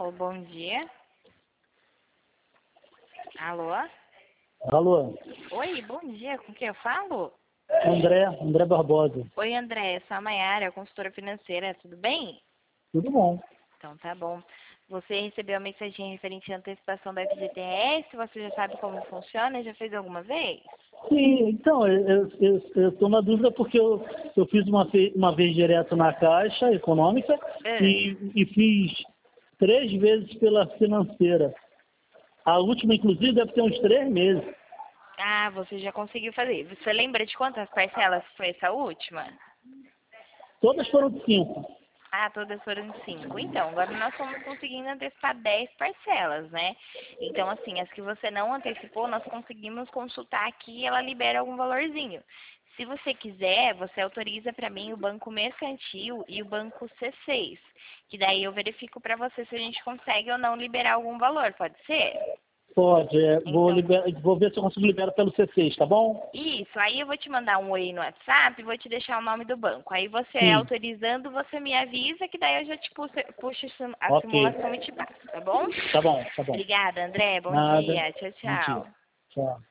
Alô, bom dia. Alô? Alô, Oi, bom dia. Com quem eu falo? André Barbosa. Oi, André. Eu sou a Mayara, consultora financeira. Tudo bem? Tudo bom? Então, tá bom. Você recebeu a mensagem referente à antecipação da FGTS? Você já sabe como funciona? Já fez alguma vez? Sim, então, eu estou na dúvida porque eu fiz uma vez direto na Caixa Econômica e fiz 3 vezes pela financeira. A última, inclusive, deve ter uns 3 meses. Ah, você já conseguiu fazer. Você lembra de quantas parcelas foi essa última? Todas foram de 5. Ah, todas foram de 5. Então, agora nós estamos conseguindo antecipar 10 parcelas, né? Então, assim, as que você não antecipou, nós conseguimos consultar aqui e ela libera algum valorzinho. Se você quiser, você autoriza para mim o Banco Mercantil e o Banco C6, que daí eu verifico para você se a gente consegue ou não liberar algum valor, pode ser? Pode, Então, vou ver se eu consigo liberar pelo C6, tá bom? isso, aí eu vou te mandar um oi no WhatsApp e vou te deixar o nome do banco. Aí você Sim, autorizando, você me avisa que daí eu já te puxo a ok. simulação e te passo, tá bom? Tá bom, tá bom. Obrigada, André. Bom Nada. dia. Tchau, Bom dia. tchau. Tchau.